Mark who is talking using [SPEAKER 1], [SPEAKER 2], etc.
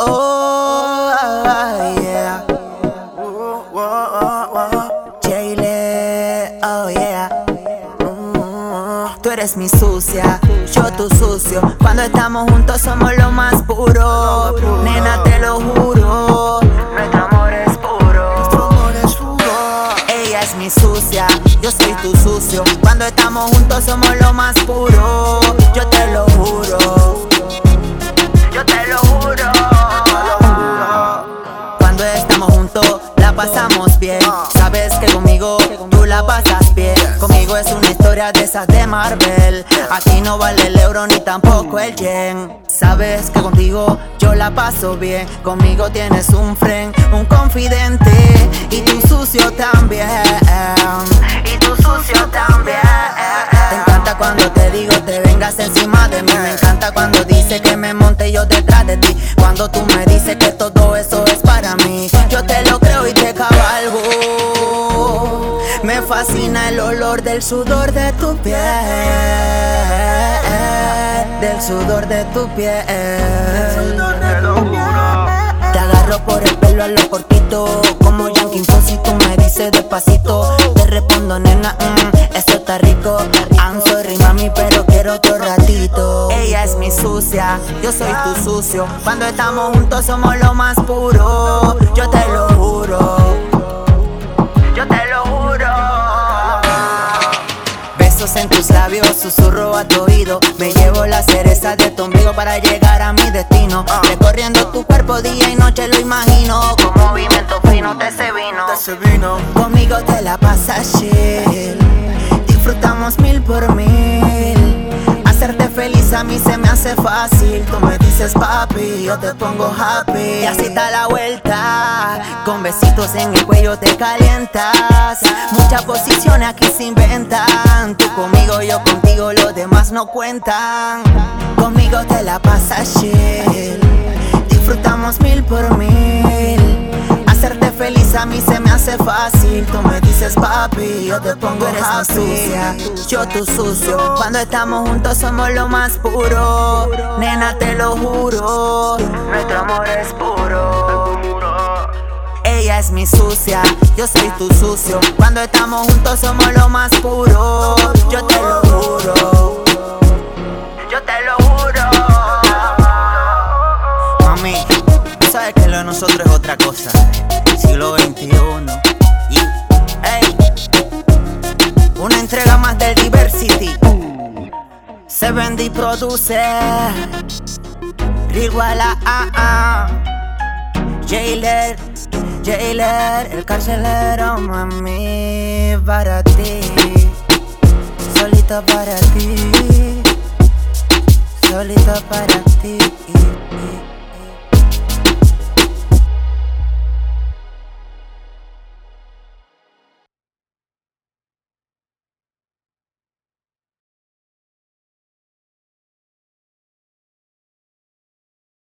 [SPEAKER 1] Oh, yeah. Jayle, oh, yeah. Tú eres mi sucia, yo tu sucio. Cuando estamos juntos somos lo más puro. Nena, te lo juro, nuestro amor es puro. Ella es mi sucia, yo soy tu sucio. Cuando estamos juntos somos lo más puro. Yo te lo juro, yo te lo juro. Cuando estamos juntos la pasamos bien. Sabes que conmigo tú la pasas bien. Conmigo es una historia de esas de Marvel. Aquí no vale el euro ni tampoco el yen. Sabes que contigo yo la paso bien. Conmigo tienes un friend, un confidente. Y tu sucio también. Y tu sucio también. Te encanta cuando te digo te vengas encima de mí. Me encanta cuando dices que me monte yo detrás de ti. Cuando tú me dices que todo eso es para mí, yo te lo creo y te cabalgo. Me fascina el olor del sudor de tu piel. Del sudor de tu piel. Te agarro por el pelo a lo cortito, como Yankee Fosi, tú me dices despacito. Te respondo, nena, esto está rico. I'm sorry, mami, pero quiero otro ratito. Ella es mi sucia, yo soy tu sucio. Cuando estamos juntos somos lo más puro. Yo te lo juro, yo te lo juro. Besos en tus labios, susurro a tu oído. Me llevo la cereza de tu ombligo para llegar a mi destino. Recorriendo tu cuerpo día y noche lo imagino. Con movimiento fino te ese vino. Conmigo te la pasas chill. Disfrutamos 1000 por 1000. Hacerte feliz a mí se me hace fácil. Tú me dices papi, yo te pongo happy. Y así está la vuelta. Con besitos en el cuello te calientas. Muchas posiciones aquí se inventan. Tú conmigo, yo contigo, los demás no cuentan. Conmigo te la pasas chill. Disfrutamos 1000 por 1000. Hacerte feliz a mí se me hace fácil. Tú me dices papi, yo te pongo happy. Sucia, yo tu sucio. Cuando estamos juntos somos lo más puro. Nena, te lo juro, nuestro amor es puro. Ella es mi sucia, yo soy tu sucio. Cuando estamos juntos somos lo más puro. Yo te lo juro, yo te lo juro. Mami, tú sabes que lo de nosotros es otra cosa. Siglo XXI. Hey, una entrega más del Diversity. Se vende y produce. Riguala, Jailer, el carcelero, mami, para ti. Solito para ti. Solito para ti.